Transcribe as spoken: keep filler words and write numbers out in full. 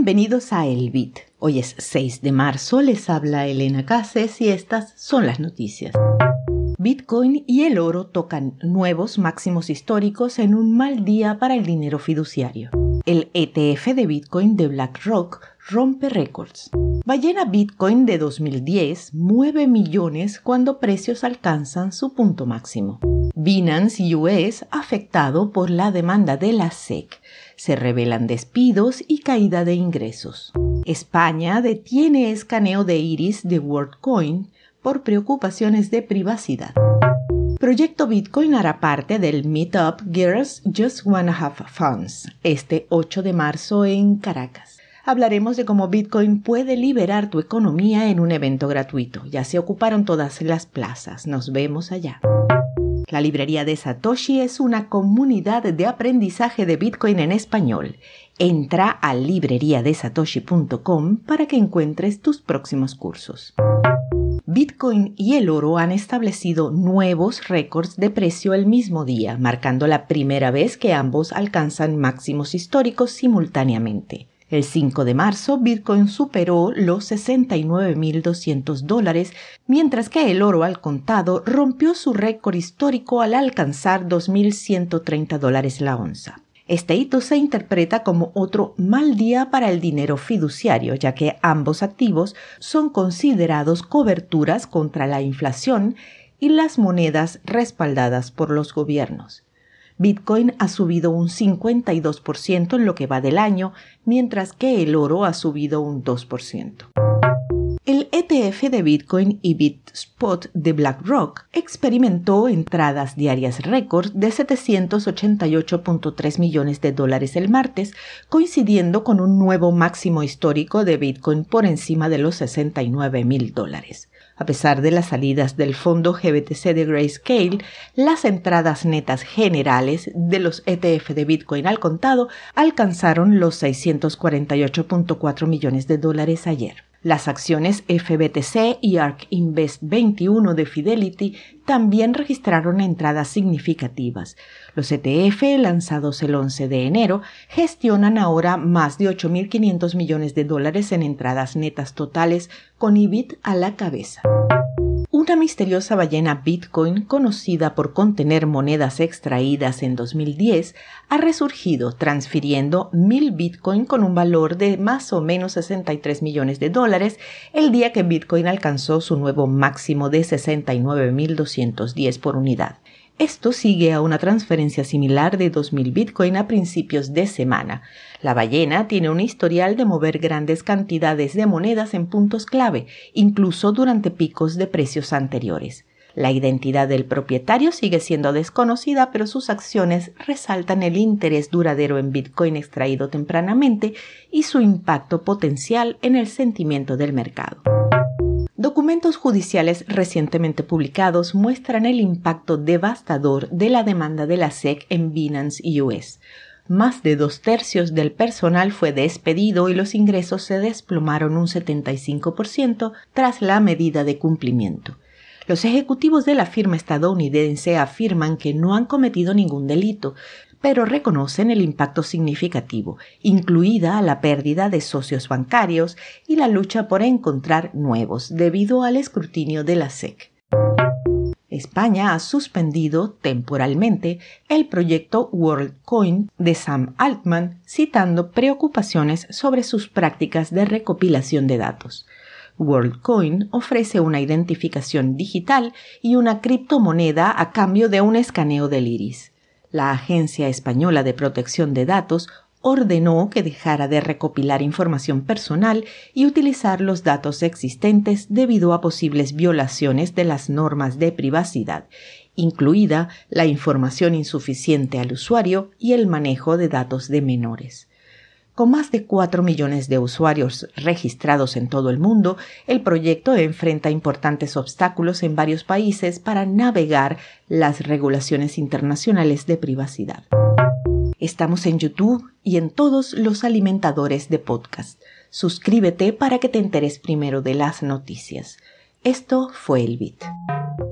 Bienvenidos a El Bit. Hoy es seis de marzo, les habla Elena Cases y estas son las noticias. Bitcoin y el oro tocan nuevos máximos históricos en un mal día para el dinero fiduciario. El E T F de Bitcoin de BlackRock rompe récords. Ballena Bitcoin de dos mil diez mueve millones cuando precios alcanzan su punto máximo. Binance U S afectado por la demanda de la S E C. Se revelan despidos y caída de ingresos. España detiene escaneo de iris de WorldCoin por preocupaciones de privacidad. Proyecto Bitcoin hará parte del Meetup Girls Just Wanna Have Fun este ocho de marzo en Caracas. Hablaremos de cómo Bitcoin puede liberar tu economía en un evento gratuito. Ya se ocuparon todas las plazas. Nos vemos allá. La librería de Satoshi es una comunidad de aprendizaje de Bitcoin en español. Entra a librería de satoshi punto com para que encuentres tus próximos cursos. Bitcoin y el oro han establecido nuevos récords de precio el mismo día, marcando la primera vez que ambos alcanzan máximos históricos simultáneamente. El cinco de marzo, Bitcoin superó los sesenta y nueve mil doscientos dólares, mientras que el oro al contado rompió su récord histórico al alcanzar dos mil ciento treinta dólares la onza. Este hito se interpreta como otro mal día para el dinero fiduciario, ya que ambos activos son considerados coberturas contra la inflación y las monedas respaldadas por los gobiernos. Bitcoin ha subido un cincuenta y dos por ciento en lo que va del año, mientras que el oro ha subido un dos por ciento. El E T F de Bitcoin y BitSpot de BlackRock experimentó entradas diarias récord de setecientos ochenta y ocho punto tres millones de dólares el martes, coincidiendo con un nuevo máximo histórico de Bitcoin por encima de los sesenta y nueve mil dólares. A pesar de las salidas del fondo G B T C de Grayscale, las entradas netas generales de los E T F de Bitcoin al contado alcanzaron los seiscientos cuarenta y ocho punto cuatro millones de dólares ayer. Las acciones F B T C y ARK Invest veintiuno de Fidelity también registraron entradas significativas. Los E T F, lanzados el once de enero, gestionan ahora más de ocho mil quinientos millones de dólares en entradas netas totales, con I B I T a la cabeza. Una misteriosa ballena Bitcoin, conocida por contener monedas extraídas en dos mil diez, ha resurgido transfiriendo mil Bitcoin con un valor de más o menos sesenta y tres millones de dólares el día que Bitcoin alcanzó su nuevo máximo de sesenta y nueve mil doscientos diez por unidad. Esto sigue a una transferencia similar de dos mil Bitcoin a principios de semana. La ballena tiene un historial de mover grandes cantidades de monedas en puntos clave, incluso durante picos de precios anteriores. La identidad del propietario sigue siendo desconocida, pero sus acciones resaltan el interés duradero en Bitcoin extraído tempranamente y su impacto potencial en el sentimiento del mercado. Documentos judiciales recientemente publicados muestran el impacto devastador de la demanda de la S E C en Binance U S. Más de dos tercios del personal fue despedido y los ingresos se desplomaron un setenta y cinco por ciento tras la medida de cumplimiento. Los ejecutivos de la firma estadounidense afirman que no han cometido ningún delito, pero reconocen el impacto significativo, incluida la pérdida de socios bancarios y la lucha por encontrar nuevos debido al escrutinio de la S E C. España ha suspendido temporalmente el proyecto WorldCoin de Sam Altman, citando preocupaciones sobre sus prácticas de recopilación de datos. WorldCoin ofrece una identificación digital y una criptomoneda a cambio de un escaneo del iris. La Agencia Española de Protección de Datos ordenó que dejara de recopilar información personal y utilizar los datos existentes debido a posibles violaciones de las normas de privacidad, incluida la información insuficiente al usuario y el manejo de datos de menores. Con más de cuatro millones de usuarios registrados en todo el mundo, el proyecto enfrenta importantes obstáculos en varios países para navegar las regulaciones internacionales de privacidad. Estamos en YouTube y en todos los alimentadores de podcast. Suscríbete para que te enteres primero de las noticias. Esto fue El Bit.